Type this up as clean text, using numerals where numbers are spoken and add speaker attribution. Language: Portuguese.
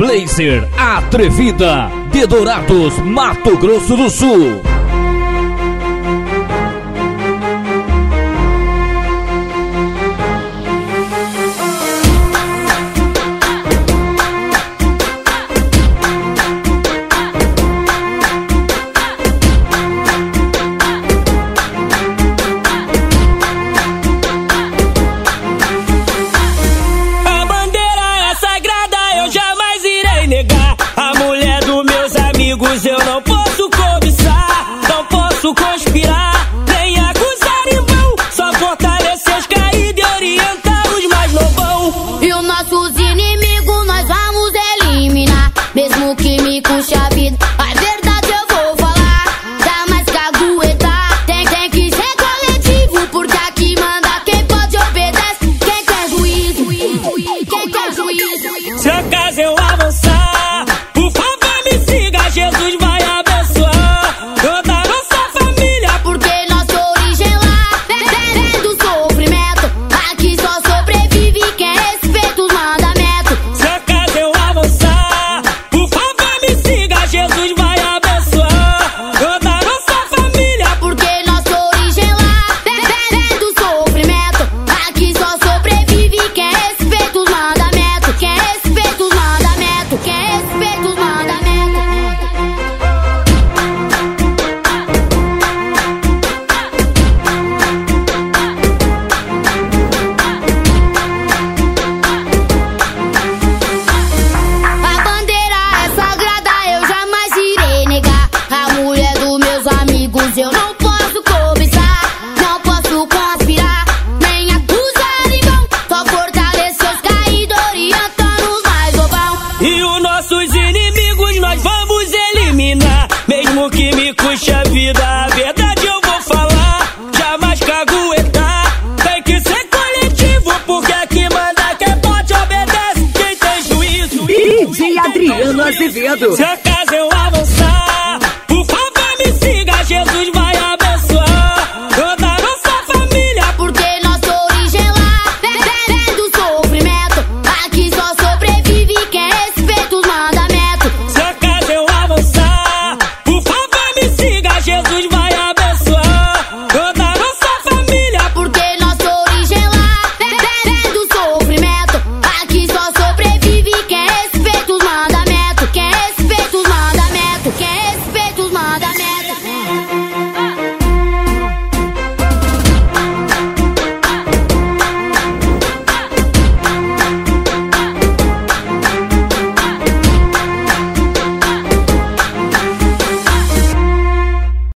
Speaker 1: Blazer Atrevida de Dourados, Mato Grosso do Sul.
Speaker 2: Eu não posso cobiçar, não posso conspirar, nem acusar em vão, só fortalecer os caídos e orientar os mais novão.
Speaker 3: E os nossos inimigos nós vamos eliminar, mesmo que me custe a vida, a verdade eu vou falar. Dá mais que aguentar, tem que ser coletivo, porque aqui manda quem pode obedece, quem quer juízo, quem quer juízo.
Speaker 2: Se acaso eu avançar, por favor me siga, Jesus vai abençoar toda a nossa família,
Speaker 3: porque nossa origem lá vem do sofrimento. Aqui só sobrevive quem respeita os mandamentos.
Speaker 2: Se acaso eu avançar, por favor me siga, Jesus vai abençoar toda a nossa família,
Speaker 3: porque nossa origem lá vem do sofrimento. Aqui só sobrevive quem respeita os mandamentos. Quem respeita os mandamentos. Quem respeita os mandamentos. A bandeira é sagrada, eu jamais irei negar. A mulher dos meus amigos eu não posso cobiçar, não posso conspirar, nem acusar em vão, só fortalecer os caídos, orientando os mais novão.
Speaker 2: e os nossos inimigos nós vamos eliminar, mesmo que me custe a vida, a verdade eu vou falar, jamais caguetar, tem que ser coletivo, porque aqui manda quem pode obedece, quem tem juízo.
Speaker 4: DJ Adriano Azevedo.
Speaker 2: Se acaso